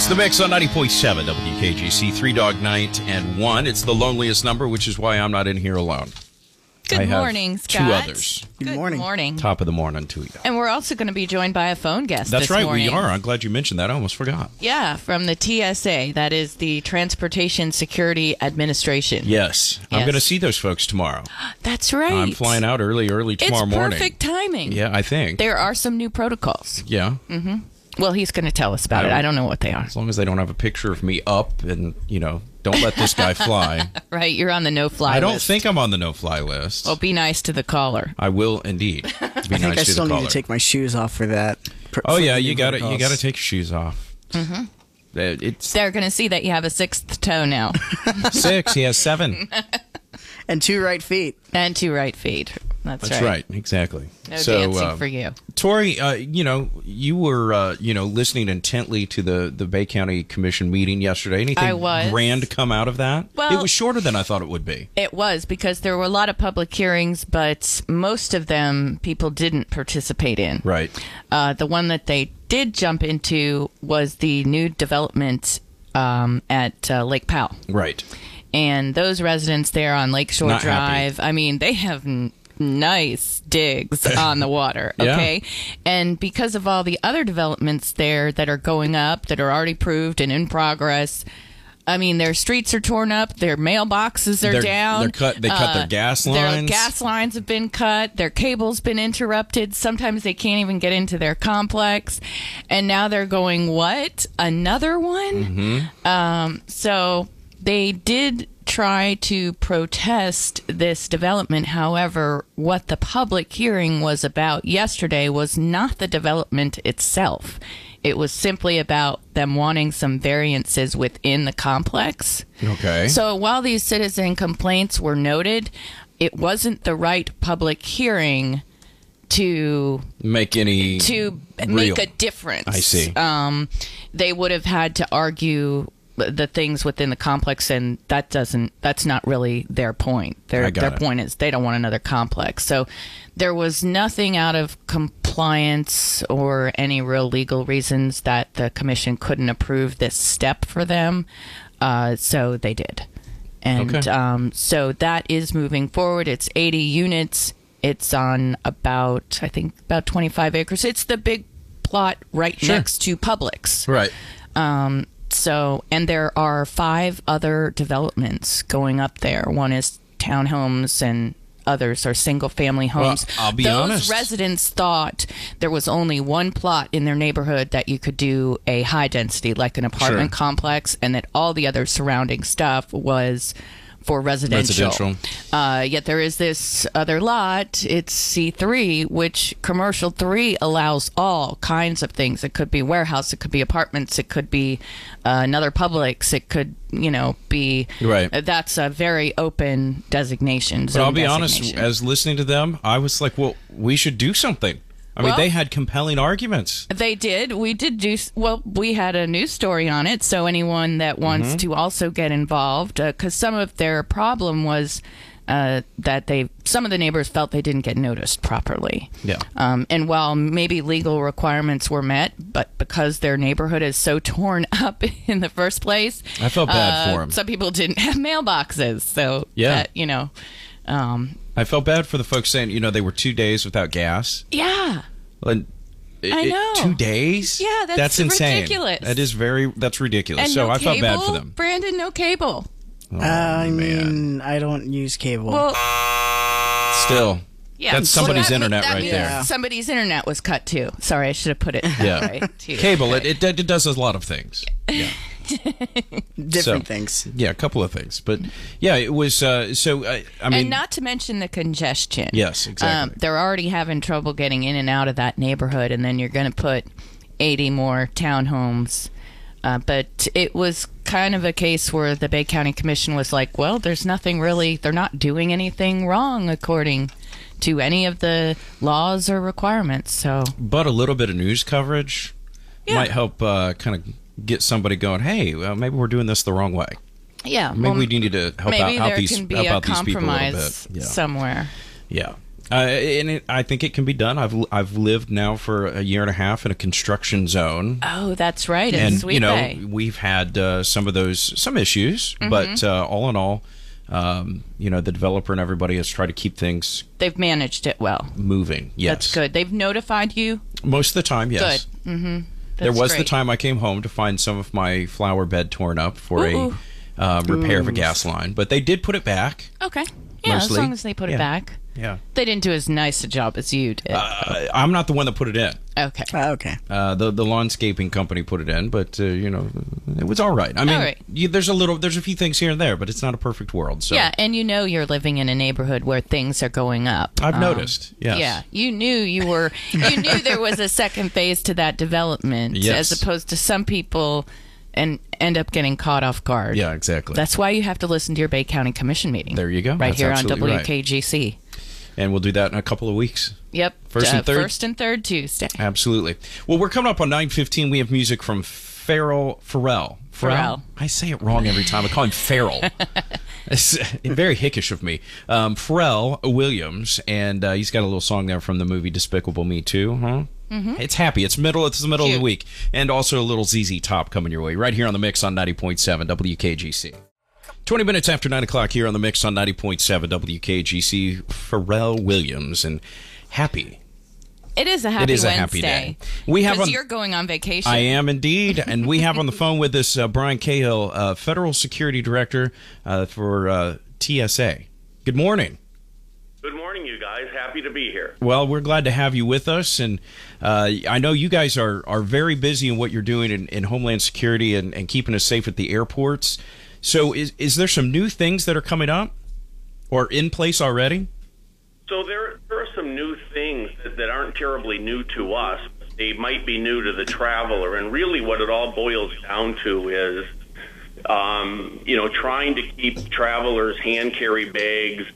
It's the mix on 90.7 WKGC, 3 Dog Night and 1. It's the loneliest number, which is why I'm not in here alone. Good morning, Scott. Two others. Good morning. Top of the morning to you. And we're also going to be joined by a phone guest That's this right, morning. we are. I'm glad you mentioned that. I almost forgot. Yeah, from the TSA. That is the Transportation Security Administration. Yes. I'm going to see those folks tomorrow. That's right. I'm flying out early tomorrow morning. It's perfect timing. Yeah, I think. There are some new protocols. Yeah. Mm-hmm. Well, he's going to tell us about it. I don't know what they are. As long as they don't have a picture of me up and, don't let this guy fly. Right, you're on the no-fly list. I don't think I'm on the no-fly list. Well, be nice to the caller. I will indeed. Be I think nice I to still the need caller. to take my shoes off for that. Oh yeah, you got to take your shoes off. Mm-hmm. It's They're going to see that you have a sixth toe now. 6. He has 7. And 2 right feet. And 2 right feet. That's right. Exactly. No dancing for you. Tori, you were, listening intently to the Bay County Commission meeting yesterday. Anything I was. grand come out of that? Well, it was shorter than I thought it would be. It was, because there were a lot of public hearings, but most of them people didn't participate in. Right. The one that they did jump into was the new development at Lake Powell. Right. And those residents there on Lakeshore Not Drive, happy. I mean, they have nice digs on the water, okay? Yeah. And because of all the other developments there that are going up, that are already proved and in progress, I mean, their streets are torn up, their mailboxes are down. They cut their gas lines. Their gas lines have been cut, their cable's been interrupted. Sometimes they can't even get into their complex. And now they're going, what? Another one? Mm-hmm. So they did try to protest this development. However, what the public hearing was about yesterday was not the development itself. It was simply about them wanting some variances within the complex. Okay. So while these citizen complaints were noted, it wasn't the right public hearing to make a difference. I see. They would have had to argue the things within the complex, and that's not really their point. Their point is they don't want another complex. So there was nothing out of compliance or any real legal reasons that the commission couldn't approve this step for them. So they did. And so that is moving forward. It's 80 units. It's on about 25 acres. It's the big plot right next to Publix. Right. And there are 5 other developments going up there. One is townhomes and others are single-family homes. Well, I'll be honest. Those residents thought there was only one plot in their neighborhood that you could do a high density, like an apartment complex, and that all the other surrounding stuff was for residential. Yet there is this other lot, it's C3, which commercial 3 allows all kinds of things. It could be warehouse, it could be apartments, it could be another Publix, it could, be... Right. That's a very open designation. But I'll be honest, as listening to them, I was like, well, we should do something. I mean, they had compelling arguments. They did. We did do... Well, we had a news story on it, so anyone that wants to also get involved, because some of their problem was that some of the neighbors felt they didn't get noticed properly. Yeah. And while maybe legal requirements were met, but because their neighborhood is so torn up in the first place... I felt bad for them. Some people didn't have mailboxes, so yeah. I felt bad for the folks saying, they were 2 days without gas. Yeah. And I know. 2 days? Yeah, that's insane. Ridiculous. That's ridiculous. And so no I felt cable? bad for them. Brandon, no cable. Oh, I man. mean, I don't use cable. Well, still. yeah, That's somebody's internet that right means there. Somebody's internet was cut too. Sorry, I should have put it right. Too. Cable, it does a lot of things. Yeah. Different things. Yeah, a couple of things. But yeah, it was, I mean... And not to mention the congestion. Yes, exactly. They're already having trouble getting in and out of that neighborhood, and then you're going to put 80 more townhomes. But it was kind of a case where the Bay County Commission was like, well, there's nothing really... They're not doing anything wrong according to any of the laws or requirements. So, but a little bit of news coverage might help kind of get somebody going, hey, well, maybe we're doing this the wrong way. Yeah. Maybe we need to help out these people a little bit. Maybe there can be a compromise somewhere. Yeah. I think it can be done. I've lived now for a year and a half in a construction zone. Oh, that's right. And Sweet Bay. we've had some issues, but all in all, the developer and everybody has tried to keep things. They've managed it well. Moving. Yes, that's good. They've notified you. Most of the time, yes. Good. Mm-hmm. There was the time I came home to find some of my flower bed torn up for a repair of a gas line, but they did put it back. Okay. Yeah, mostly. as long as they put it back. Yeah. They didn't do as nice a job as you did. I'm not the one that put it in. Okay. Okay. The landscaping company put it in, but it was all right. I mean, all right. There's a few things here and there, but it's not a perfect world. So. Yeah, and you're living in a neighborhood where things are going up. I've noticed. Yes. Yeah, you knew there was a second phase to that development, yes. as opposed to some people and end up getting caught off guard. Yeah, exactly. That's why you have to listen to your Bay County Commission meeting. There you go. Right. That's here on WKGC. Right. And we'll do that in a couple of weeks. Yep. First and third Tuesday. Absolutely. Well, we're coming up on 9:15. We have music from Pharrell. I say it wrong every time. I call him Farrell. It's very hickish of me. Pharrell Williams, and he's got a little song there from the movie Despicable Me 2, huh? Mm-hmm. It's happy. It's the middle of the week. And also a little ZZ Top coming your way right here on The Mix on 90.7 WKGC. 20 minutes after 9 o'clock here on The Mix on 90.7 WKGC. Pharrell Williams, and happy. It is a happy Wednesday. Happy day. Because you're going on vacation. I am indeed. And we have on the phone with us Brian Cahill, Federal Security Director for TSA. Good morning. Good morning, you guys. Happy to be here. Well, we're glad to have you with us. And I know you guys are very busy in what you're doing in Homeland Security and keeping us safe at the airports. So is there some new things that are coming up or in place already? So there are some new things that aren't terribly new to us. They might be new to the traveler. And really what it all boils down to is, trying to keep travelers' hand-carry bags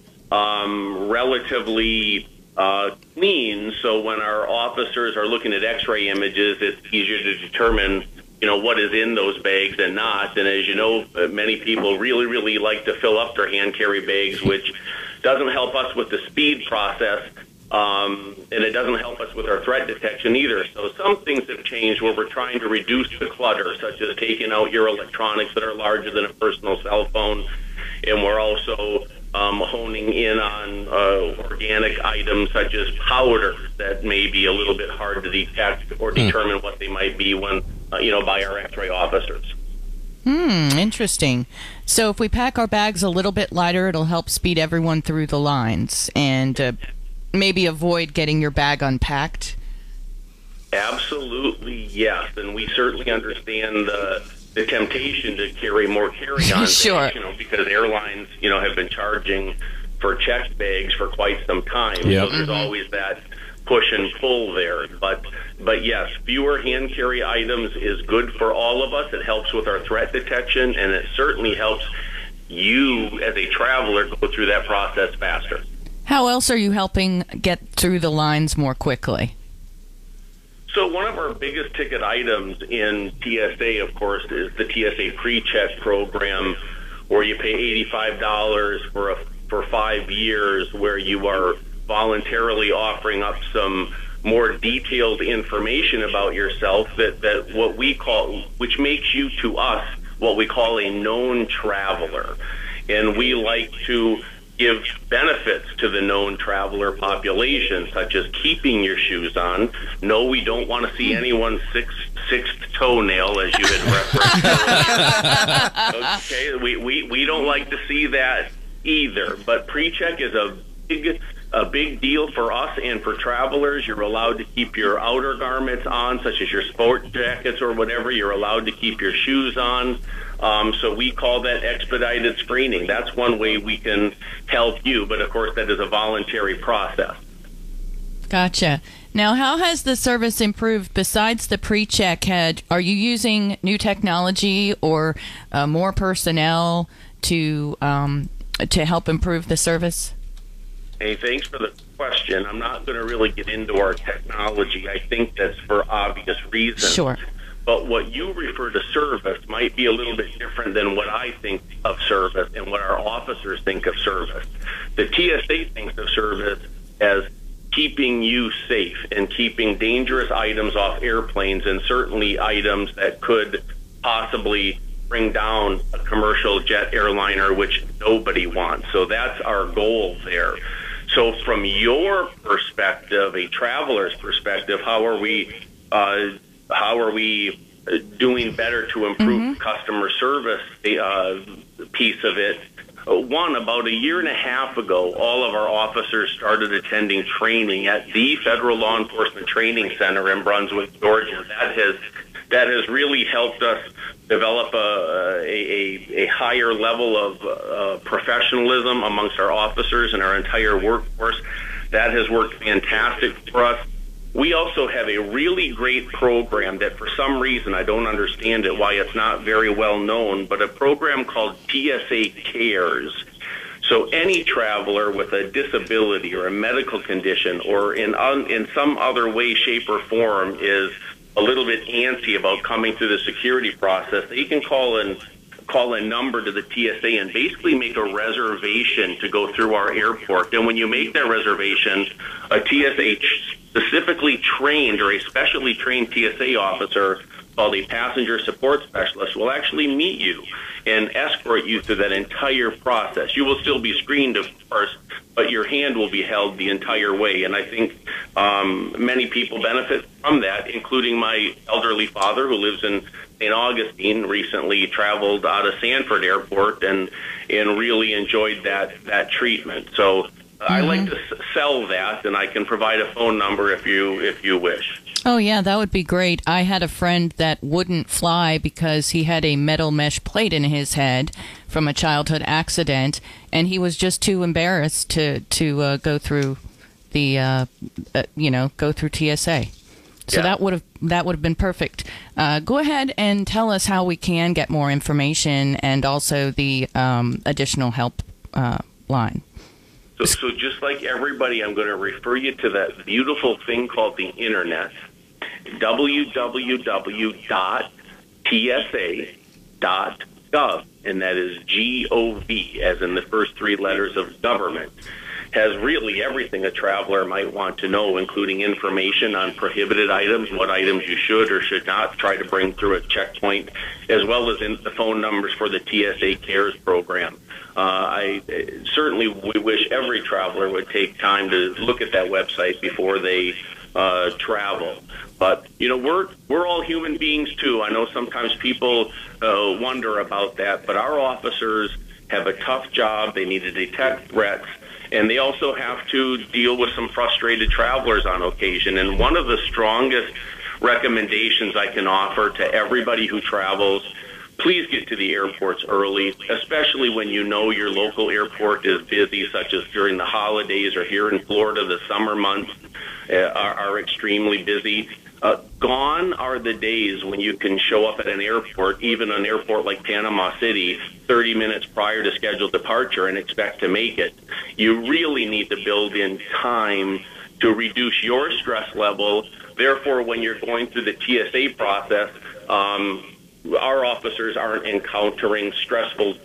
relatively clean. So when our officers are looking at X-ray images, it's easier to determine what is in those bags and not. And as you know, many people really, really like to fill up their hand-carry bags, which doesn't help us with the speed process, and it doesn't help us with our threat detection either. So some things have changed where we're trying to reduce the clutter, such as taking out your electronics that are larger than a personal cell phone. And we're also honing in on organic items such as powder that may be a little bit hard to detect or determine what they might be when, by our X-ray officers. Interesting. So if we pack our bags a little bit lighter, it'll help speed everyone through the lines and maybe avoid getting your bag unpacked? Absolutely, yes. And we certainly understand the temptation to carry more carry-on sure. bags, because airlines, have been charging for checked bags for quite some time. Yep. So there's always that push and pull there. But yes, fewer hand carry items is good for all of us. It helps with our threat detection, and it certainly helps you as a traveler go through that process faster. How else are you helping get through the lines more quickly? So one of our biggest ticket items in TSA, of course, is the TSA PreCheck program, where you pay $85 for 5 years, where you are voluntarily offering up some more detailed information about yourself that what we call, which makes you to us what we call a known traveler. And we like to give benefits to the known traveler population, such as keeping your shoes on. No, we don't want to see anyone's sixth toenail, as you had referenced earlier. Okay, we don't like to see that either. But PreCheck is a big deal for us and for travelers. You're allowed to keep your outer garments on, such as your sport jackets or whatever. You're allowed to keep your shoes on. So we call that expedited screening. That's one way we can help you, but of course that is a voluntary process. Gotcha. Now, how has the service improved besides the PreCheck? Are you using new technology or more personnel to help improve the service? Hey, thanks for the question. I'm not going to really get into our technology. I think that's for obvious reasons. Sure. But what you refer to service might be a little bit different than what I think of service and what our officers think of service. The TSA thinks of service as keeping you safe and keeping dangerous items off airplanes, and certainly items that could possibly bring down a commercial jet airliner, which nobody wants. So that's our goal there. So from your perspective, a traveler's perspective, how are we doing better to improve customer service piece of it? One, about a year and a half ago, all of our officers started attending training at the Federal Law Enforcement Training Center in Brunswick, Georgia. That has really helped us develop a higher level of professionalism amongst our officers and our entire workforce. That has worked fantastic for us. We also have a really great program that for some reason, I don't understand it, why it's not very well known, but a program called TSA Cares. So any traveler with a disability or a medical condition or in some other way, shape, or form is a little bit antsy about coming through the security process, they can call a number to the TSA and basically make a reservation to go through our airport. And when you make that reservation, a TSA specifically trained or a specially trained TSA officer called a passenger support specialist will actually meet you and escort you through that entire process. You will still be screened, of course, but your hand will be held the entire way. And I think many people benefit from that, including my elderly father who lives in St. Augustine, recently traveled out of Sanford Airport and really enjoyed that treatment. So I like to sell that, and I can provide a phone number if you wish. Oh, yeah, that would be great. I had a friend that wouldn't fly because he had a metal mesh plate in his head from a childhood accident, and he was just too embarrassed to go through the go through TSA. So that would have been perfect. Go ahead and tell us how we can get more information and also the additional help line. So just like everybody, I'm going to refer you to that beautiful thing called the Internet, www.tsa.gov, and that is G-O-V, as in the first three letters of government. Has really everything a traveler might want to know, including information on prohibited items, what items you should or should not try to bring through a checkpoint, as well as in the phone numbers for the TSA Cares program. I certainly wish every traveler would take time to look at that website before they travel. But we're all human beings too. I know sometimes people wonder about that, but our officers have a tough job. They need to detect threats, and they also have to deal with some frustrated travelers on occasion. And one of the strongest recommendations I can offer to everybody who travels, please get to the airports early, especially when you know your local airport is busy, such as during the holidays or here in Florida, the summer months are extremely busy. Gone are the days when you can show up at an airport, even an airport like Panama City, 30 minutes prior to scheduled departure and expect to make it. You really need to build in time to reduce your stress level. Therefore, when you're going through the TSA process, our officers aren't encountering stressed out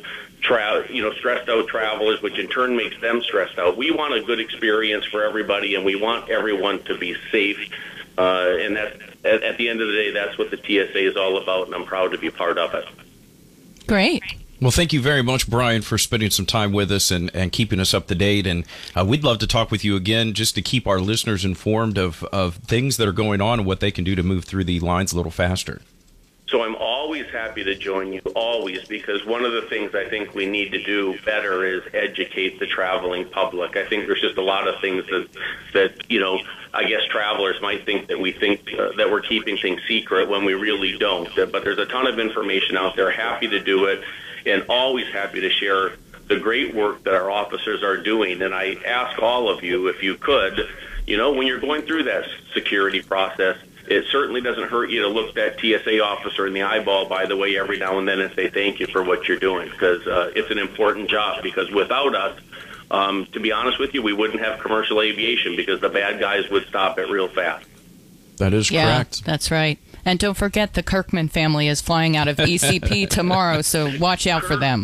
travelers, which in turn makes them stressed out. We want a good experience for everybody, and we want everyone to be safe. And that's, at the end of the day, that's what the TSA is all about, and I'm proud to be part of it. Great. Well, thank you very much, Brian, for spending some time with us and keeping us up to date. And we'd love to talk with you again just to keep our listeners informed of things that are going on and what they can do to move through the lines a little faster. So I'm always happy to join you, always, because one of the things I think we need to do better is educate the traveling public. I think there's just a lot of things that I guess travelers might think that we think that we're keeping things secret when we really don't. But there's a ton of information out there. Happy to do it, and always happy to share the great work that our officers are doing. And I ask all of you, if you could, when you're going through that security process, it certainly doesn't hurt you to look that TSA officer in the eyeball, by the way, every now and then and say thank you for what you're doing, because it's an important job. Because without us, to be honest with you, we wouldn't have commercial aviation, because the bad guys would stop it real fast. That is correct. Yeah, that's right. And don't forget the Kirkman family is flying out of ECP tomorrow, so watch out for them.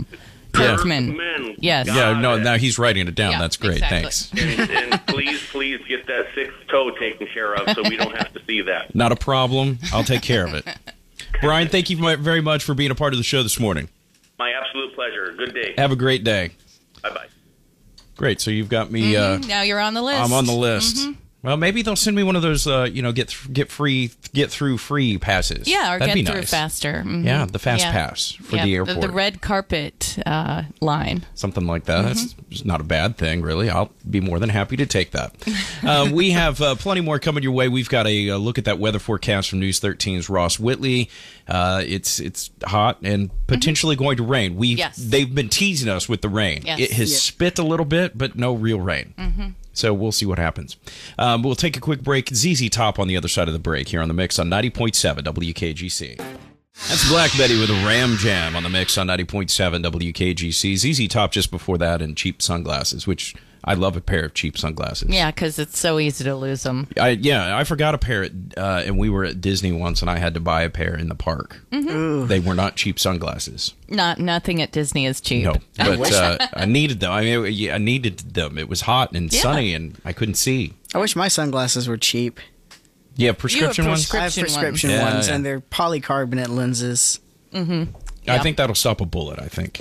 Kirkman. Yes. Yeah, no, now he's writing it down. Yeah, That's great. exactly. Thanks. And please get that sixth toe taken care of so we don't have to see that. Not a problem. I'll take care of it. Brian, thank you very much for being a part of the show this morning. My absolute pleasure. Good day. Have a great day. Bye-bye. Great. So you've got me. Now you're on the list. I'm on the list. Well, maybe they'll send me one of those, get through free passes. Yeah, or That'd be get through nice. faster. Mm-hmm. Yeah, the fast pass for the airport. The red carpet line. Something like that. That's not a bad thing, really. I'll be more than happy to take that. We have plenty more coming your way. We've got a look at that weather forecast from News 13's Ross Whitley. It's hot and potentially going to rain. They've been teasing us with the rain. Yes. It has spit a little bit, but no real rain. So we'll see what happens. We'll take a quick break. ZZ Top on the other side of the break here on The Mix on 90.7 WKGC. That's Black Betty with a Ram Jam on The Mix on 90.7 WKGC. ZZ Top just before that, and cheap sunglasses, which I love a pair of cheap sunglasses. Yeah, because it's so easy to lose them. I forgot a pair, and we were at Disney once, and I had to buy a pair in the park. They were not cheap sunglasses. Nothing at Disney is cheap. No, but I needed them. I mean, I needed them. It was hot and sunny, and I couldn't see. I wish my sunglasses were cheap. Yeah, prescription ones? I have prescription ones. ones, Yeah. and they're polycarbonate lenses. I think that'll stop a bullet, I think.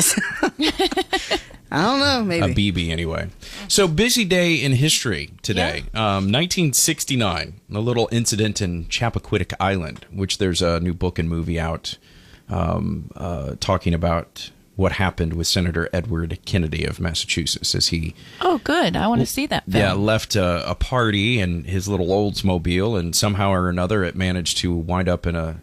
I don't know, maybe. A BB, anyway. So, busy day in history today. 1969, a little incident in Chappaquiddick Island, which there's a new book and movie out talking about what happened with Senator Edward Kennedy of Massachusetts as he... Oh, good. I want to see that film. Yeah, left a party in his little Oldsmobile, and somehow or another it managed to wind up in the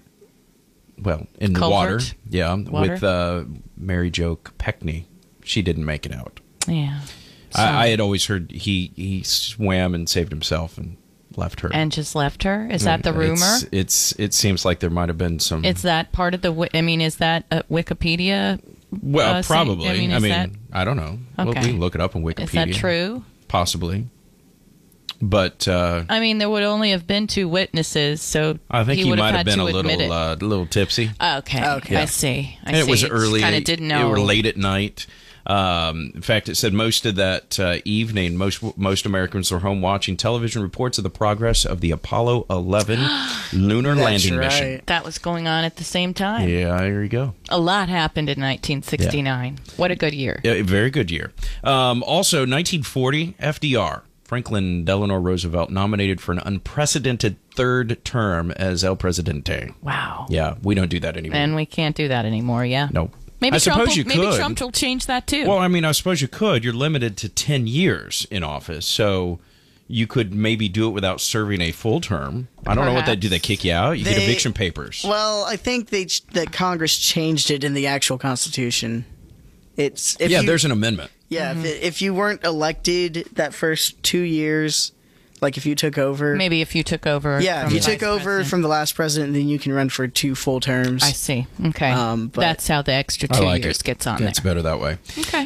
water. Yeah, with Mary Jo Peckney. She didn't make it out. Yeah. I had always heard he swam and saved himself and left her. And just left her? Is that the rumor? It seems like there might have been some... Is that part of the... is that Wikipedia? Well, probably. I mean, I don't know. Okay. Well, we can look it up on Wikipedia. Is that true? Possibly. But... I mean, there would only have been two witnesses, so I think he might have been a it. little tipsy. Okay. Okay. I see. And it was early. Kind of didn't know. It were late at night. In fact, it said most of that evening, most Americans were home watching television reports of the progress of the Apollo 11 lunar landing mission. That was going on at the same time. Yeah, there you go. A lot happened in 1969. Yeah. What a good year. Yeah, a very good year. Also, 1940, FDR, Franklin Delano Roosevelt, nominated for an unprecedented third term as El Presidente. Wow. Yeah, we don't do that anymore. And we can't do that anymore, yeah? No. Maybe I suppose you could. Maybe Trump will change that too. Well, I mean, I suppose you could. You're limited to 10 years in office, so you could maybe do it without serving a full term. I don't know what they do. They kick you out? You get eviction papers. Well, I think that Congress changed it in the actual Constitution. There's an amendment. Yeah, if you weren't elected that first 2 years, like if you took over. Maybe if you took over. Yeah, if you took over from the last president, then you can run for 2 full terms. I see. Okay. That's how the extra 2 years gets on there. It's better that way. Okay.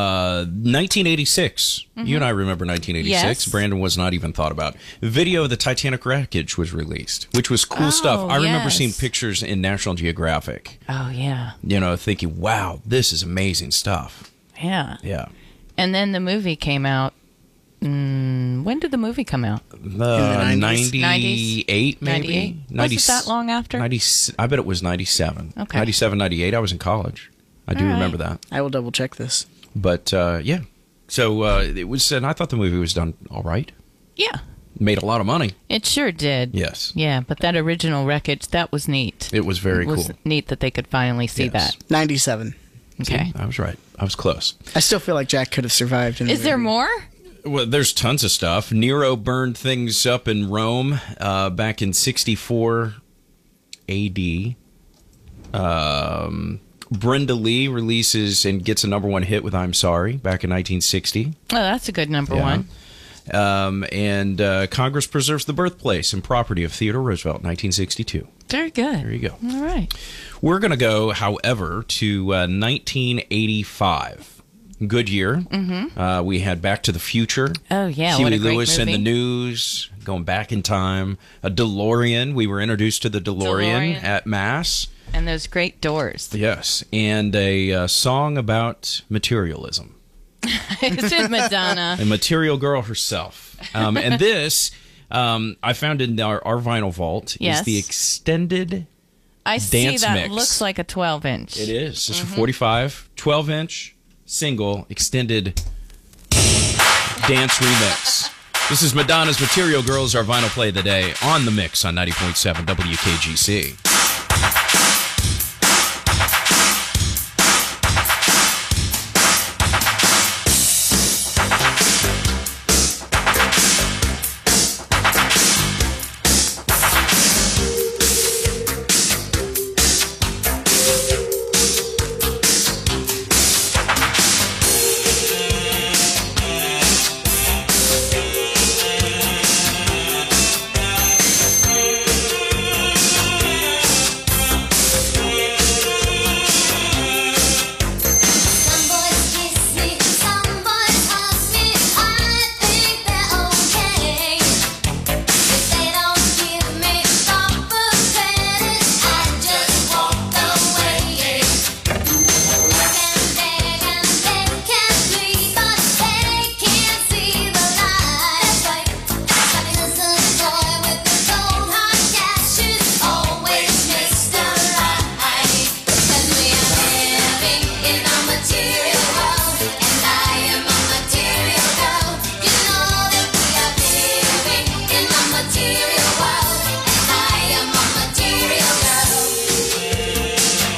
1986. You and I remember 1986. Yes. Brandon was not even thought about. Video of the Titanic wreckage was released, which was cool stuff. I remember seeing pictures in National Geographic. Oh, yeah. Thinking, wow, this is amazing stuff. Yeah. Yeah. And then the movie came out. When did the movie come out? 98, maybe? 98? Was it that long after? I bet it was 97. Okay. 97, 98. I was in college. I do remember that. I will double check this. But, yeah. So, it was, and I thought the movie was done all right. Yeah. Made a lot of money. It sure did. Yes. Yeah, but that original wreckage, that was neat. It was very cool. It was neat that they could finally see that. 97. Okay. See, I was right. I was close. I still feel like Jack could have survived. Is there more? Well, there's tons of stuff. Nero burned things up in Rome back in 64 A.D. Brenda Lee releases and gets a #1 hit with I'm Sorry back in 1960. Oh, that's a good number one. And Congress preserves the birthplace and property of Theodore Roosevelt, 1962. Very good. There you go. All right. We're going to go, however, to 1985. Good year. Mm-hmm. We had Back to the Future. Oh, yeah. Huey what a great Lewis movie. and the News, going back in time. A DeLorean. We were introduced to the DeLorean. At Mass. And those great doors. Yes, and a song about materialism. Is it Madonna? A material girl herself. And this, I found in our vinyl vault, Yes. is the extended I see dance that mix. looks like a 12-inch. It is. It's a 45, 12-inch, single, extended dance remix. This is Madonna's Material Girls, our vinyl play of the day, on The Mix on 90.7 WKGC. Some boys kiss me, some boys hug me. I think they're okay. If they don't give me proper credit, I just walk away. You can beg and they can plead, but they can't see the light. That's right. Innocent boy with the cold hard cash is always Mr. Right. 'Cause we are living in a material world, and I am a material girl. You know that we are living in a material world, and I am a material girl.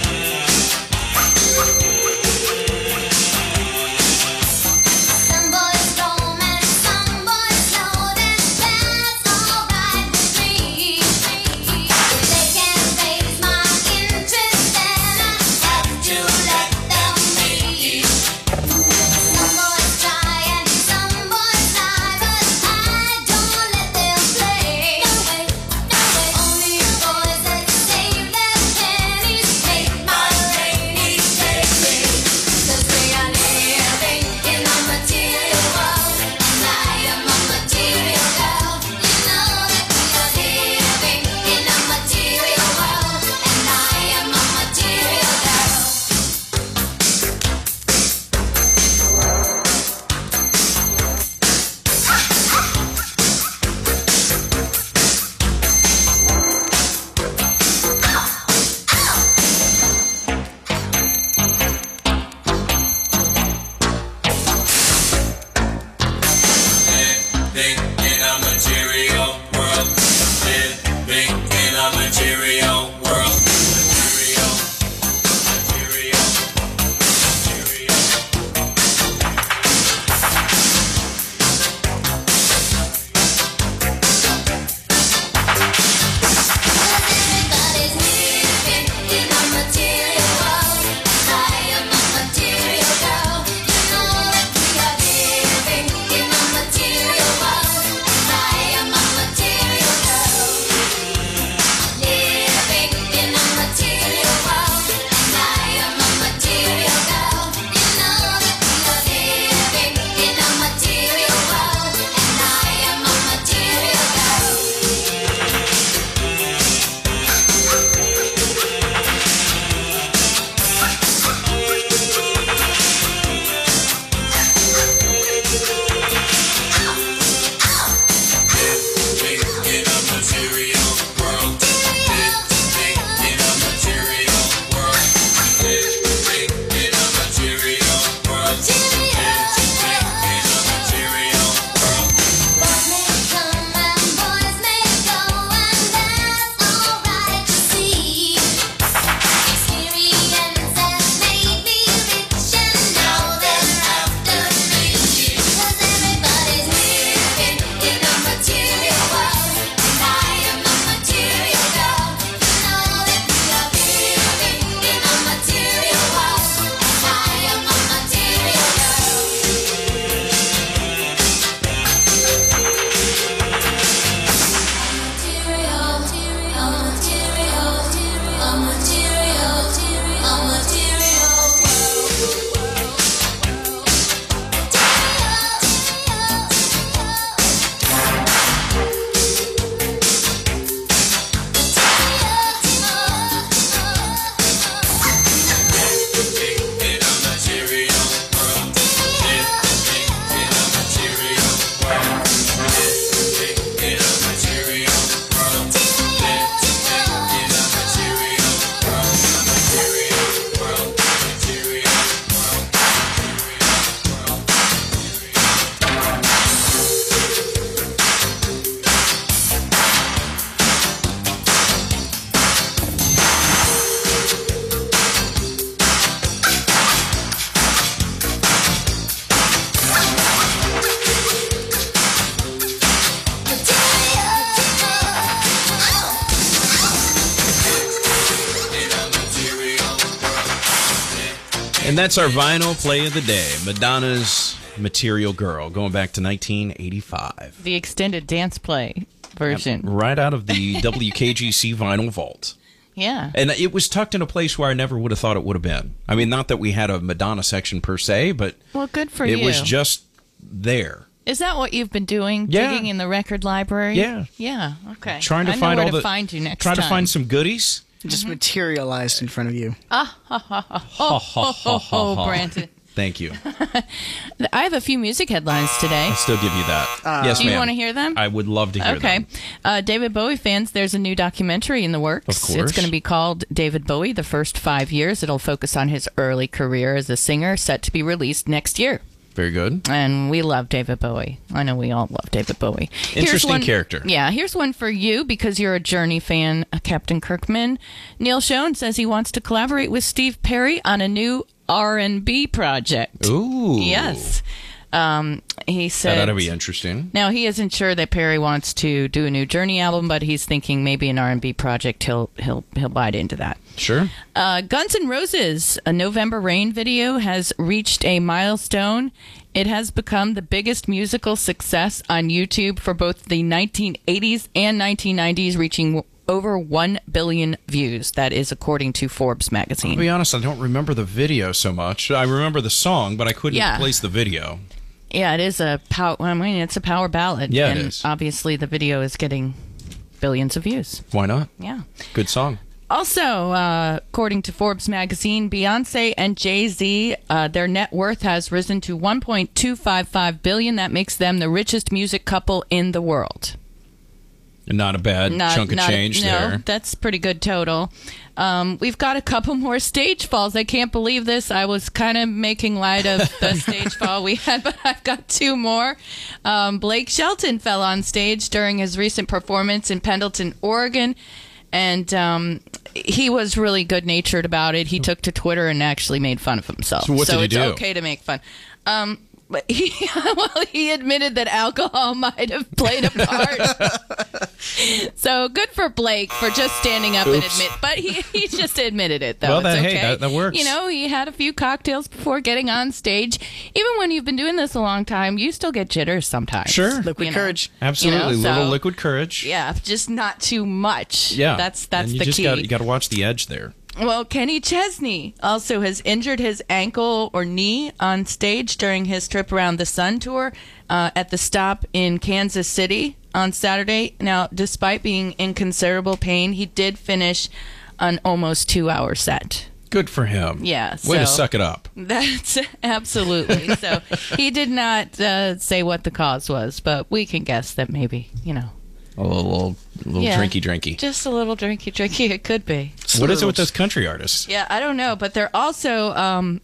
Some boys romance, some boys know that that's alright with me. If they can't face my interest, then I have to let them be. Some boys try and some boys lie, but I don't let them play. No way, no way. Only boys that save their pennies make my rainy day. 'Cause we are living in a material world, and I am a material girl. You know that we are living in a material world, and I am a material girl. Living in a material world. Living in a material world. Material. Material. Material. Everybody's living in a material world, and I am a material girl. You know that we are living in a material world, and I am a material girl. And that's our vinyl play of the day. Madonna's Material Girl, going back to 1985. The extended dance play version. Right out of the WKGC vinyl vault. Yeah. And it was tucked in a place where I never would have thought it would have been. I mean, not that we had a Madonna section per se, but Well, good for you. it was just there. Is that what you've been doing? Yeah. Digging in the record library? Yeah. Yeah. Okay. Trying to I know find where all to the find you next trying time. to find some goodies. Just materialized in front of you. Oh, Brandon. Thank you. I have a few music headlines today. I'll still give you that. Yes, Do you ma'am. want to hear them? I would love to hear them. Okay. David Bowie fans, there's a new documentary in the works. Of course. It's going to be called David Bowie, The First 5 Years. It'll focus on his early career as a singer, set to be released next year. Very good. And we love David Bowie. I know we all love David Bowie. Interesting character. Yeah, here's one for you because you're a Journey fan, Captain Kirkman. Neil Schon says he wants to collaborate with Steve Perry on a new R&B project. Ooh. Yes. He said That'll be interesting. Now he isn't sure that Perry wants to do a new Journey album, but he's thinking maybe an R&B project. He'll bite into that. Sure. Guns N' Roses, a November Rain video, has reached a milestone. It has become the biggest musical success on YouTube for both the 1980s and 1990s, reaching over 1 billion views. That is according to Forbes I'll magazine. be honest, I don't remember the video so much. I remember the song, but I couldn't Yeah. place the video. Yeah, it is a it's a power ballad. Yeah, it and is. obviously the video is getting billions of views. Why not? Yeah. Good song. Also, according to Forbes magazine, Beyonce and Jay-Z, their net worth has risen to $1.255 billion. That makes them the richest music couple in the world. Not a bad chunk of change there. No, that's pretty good total. We've got a couple more stage falls. I can't believe this. I was kind of making light of the stage fall we had, but I've got two more. Blake Shelton fell on stage during his recent performance in Pendleton, Oregon, and he was really good-natured about it. He took to Twitter and actually made fun of himself. So what did he do? So it's okay to make fun. But he admitted that alcohol might have played a part. So good for Blake for just standing up and admit. But he just admitted it, though. Well, it's okay. hey, that works. You know, he had a few cocktails before getting on stage. Even when you've been doing this a long time, you still get jitters sometimes. Sure. Liquid You know. courage. Absolutely. You know, Little so- liquid courage. Yeah, just not too much. Yeah. That's And you the just key. You got to watch the edge there. Well, Kenny Chesney also has injured his ankle or knee on stage during his trip around the Sun tour at the stop in Kansas City on Saturday. Now, despite being in considerable pain, he did finish an almost 2-hour set. Good for him. Yeah, Way to so- suck it up. That's absolutely. So he did not say what the cause was, but we can guess that maybe, A little Yeah. drinky. just a little drinky. It could be. What is it with those country artists? Yeah, I don't know, but they're also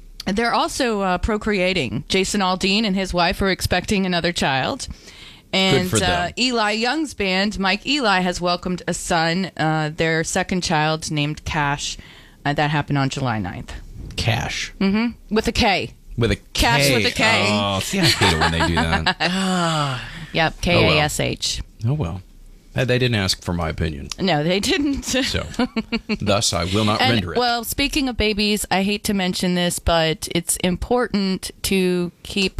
procreating. Jason Aldean and his wife are expecting another child. And Good for them. Eli Young's band, Mike Eli, has welcomed a son, their second child named Cash. That happened on July 9th. Cash. With a K. With a Cash K. with a K. Oh, see, I hate it when they do that. Yep, Kash. Oh, well. They didn't ask for my opinion. No, they didn't. So, thus, I will not render it. Well, speaking of babies, I hate to mention this, but it's important to keep,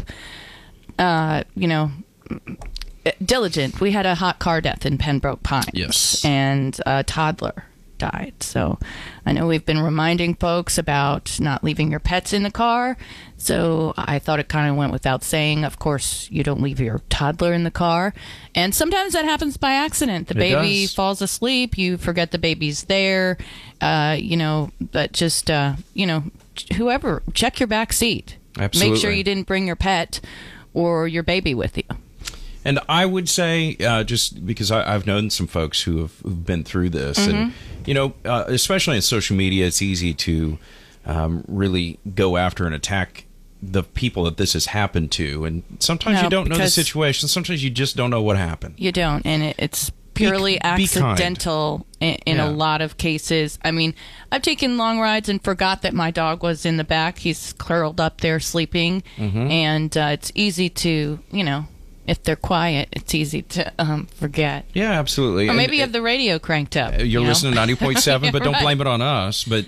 diligent. We had a hot car death in Pembroke Pines. Yes. And a toddler died. So I know we've been reminding folks about not leaving your pets in the car. So I thought it kind of went without saying. Of course, you don't leave your toddler in the car. And sometimes that happens by accident. The It baby does. falls asleep. You forget the baby's there. But just, whoever, check your back seat. Make sure Absolutely. you didn't bring your pet or your baby with you. And I would say, just because I've known some folks who've been through this, and especially on social media, it's easy to really go after and attack the people that this has happened to. And sometimes No, you don't know the because- situation. Sometimes you just don't know what happened. You don't, and it's purely Be kind. accidental in Yeah. a lot of cases. I mean, I've taken long rides and forgot that my dog was in the back. He's curled up there sleeping, and it's easy to, If they're quiet, it's easy to forget. Yeah, absolutely. Or And- maybe you have the radio cranked up. You're you know? listening to 90.7, but don't Right. blame it on us. But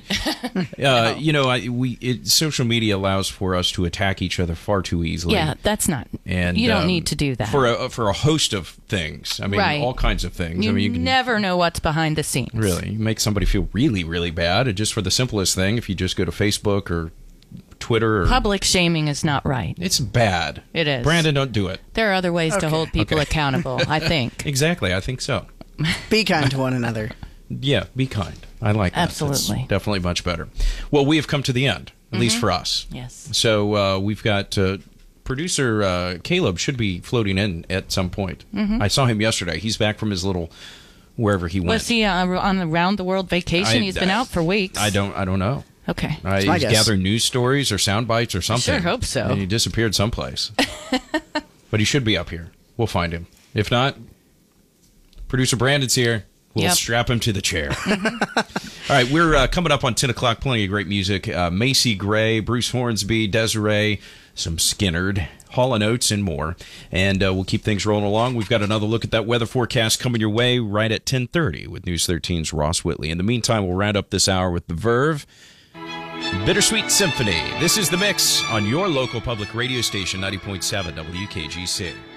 social media allows for us to attack each other far too easily. Yeah, that's not. And you don't need to do that. for a host of things. I mean, Right. all kinds of things. you, I mean, you can never know what's behind the scenes. really you make somebody feel really, really bad. And just for the simplest thing, if you just go to Facebook or Twitter, or, Public shaming is not right. it's bad. It is. Brandon, don't do it. There are other ways to Okay. hold people Okay. accountable, I think. Exactly, I think so. Be kind to one another. Yeah, be kind. I like that. That's Absolutely. definitely much better. Well, we have come to the end, at least for us. Yes. So we've got producer Caleb should be floating in at some point. I saw him yesterday. He's back from his little wherever he went. Was he on a round the world vacation? He's been out for weeks. I don't know. Okay. my He's guess. gathering news stories or sound bites or something. sure hope so. And he disappeared someplace. But he should be up here. We'll find him. If not, producer Brandon's here. We'll Yep. strap him to the chair. All right, we're coming up on 10 o'clock. Plenty of great music. Macy Gray, Bruce Hornsby, Desiree, some Skinnerd, Hall & Oates, and more. And we'll keep things rolling along. We've got another look at that weather forecast coming your way right at 10:30 with News 13's Ross Whitley. In the meantime, we'll round up this hour with The Verve. Bittersweet Symphony. This is The Mix on your local public radio station, 90.7 WKGC.